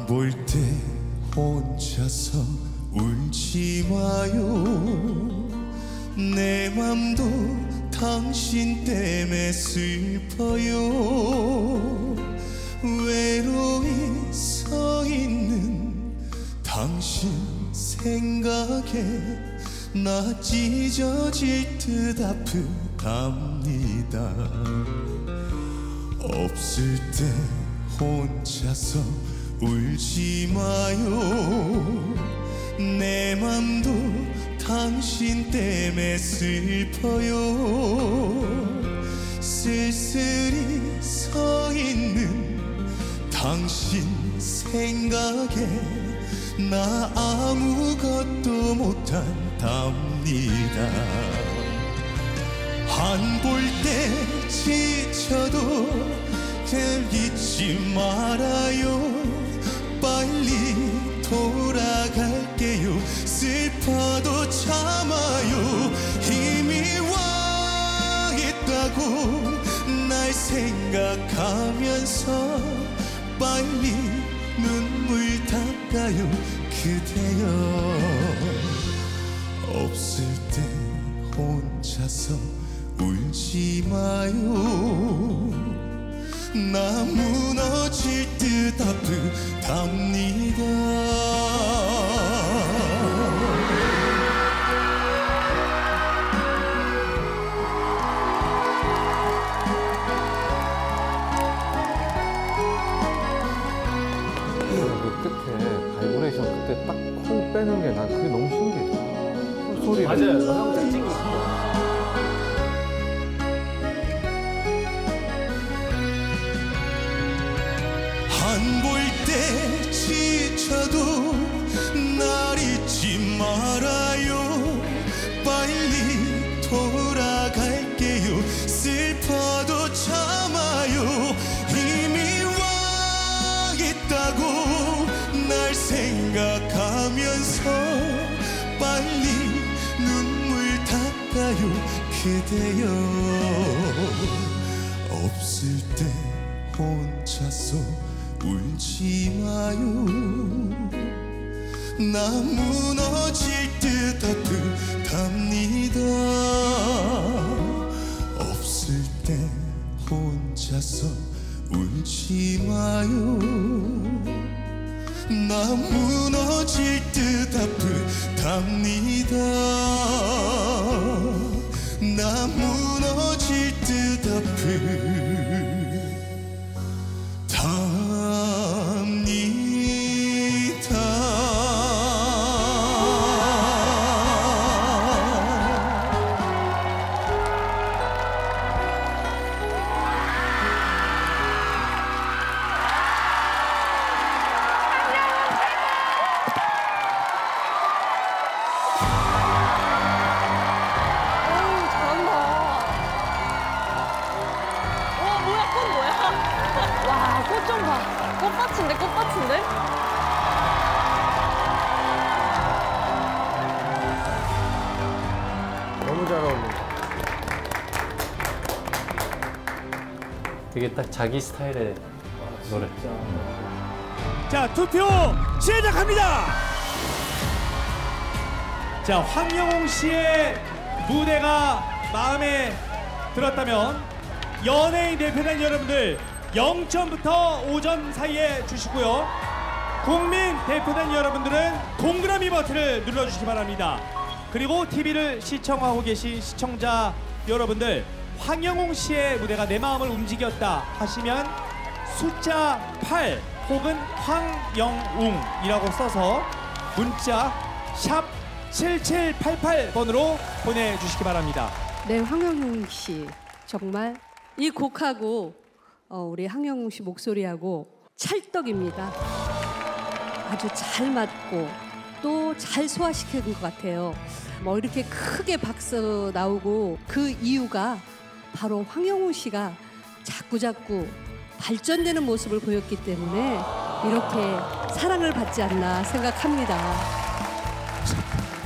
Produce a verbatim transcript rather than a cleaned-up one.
볼 때 혼자서 울지 마요. 내 맘도 당신 때문에 슬퍼요. 외로이 서 있는 당신 생각에 나 찢어질 듯 아프답니다. 없을 때 혼자서 울지 마요. 내 맘도 당신 때문에 슬퍼요. 쓸쓸히 서 있는 당신 생각에 나 아무것도 못한답니다. 안 볼 때 지쳐도 날 잊지 말아요. 빨리 돌아갈게요. 슬퍼도 참아요. 힘이 와 있다고 날 생각하면서 빨리 눈물 닦아요. 그대여 없을 때 혼자서 울지 마요. 나 무너질 듯 아프답니다. 그 끝에 바이브레이션 그때 딱 콩 빼는 게 난 그게 너무 신기해. 소리 맞아요. 형 특징이 있어. 안 볼 때 지쳐도 날 잊지 말아요. 빨리 돌아갈게요. 슬퍼도 참아요. 힘이 와 있다고 날 생각하면서 빨리 눈물 닦아요. 그대여 없을 때 혼자서 울지 마요. 나 무너질 듯 아프답니다. 없을 때 혼자서 울지 마요. 나 무너질 듯 아프답니다. 나 무너질 듯 아프 꽃밭인데 꽃밭인데? 너무 잘 어울린다. 되게 딱 자기 스타일의 노래. 자, 투표 시작합니다. 자, 황영웅 씨의 무대가 마음에 들었다면 연예인 대표단 여러분들 영 점부터 오 점 사이에 주시고요. 국민 대표단 여러분들은 동그라미 버튼을 눌러주시기 바랍니다. 그리고 티비를 시청하고 계신 시청자 여러분들, 황영웅 씨의 무대가 내 마음을 움직였다 하시면 숫자 팔 혹은 황영웅이라고 써서 문자 샵 칠칠팔팔 번으로 보내주시기 바랍니다. 네, 황영웅 씨 정말 이 곡하고 어, 우리 황영웅 씨 목소리하고 찰떡입니다. 아주 잘 맞고 또 잘 소화시킨 것 같아요. 뭐 이렇게 크게 박수 나오고 그 이유가 바로 황영웅 씨가 자꾸자꾸 발전되는 모습을 보였기 때문에 이렇게 사랑을 받지 않나 생각합니다.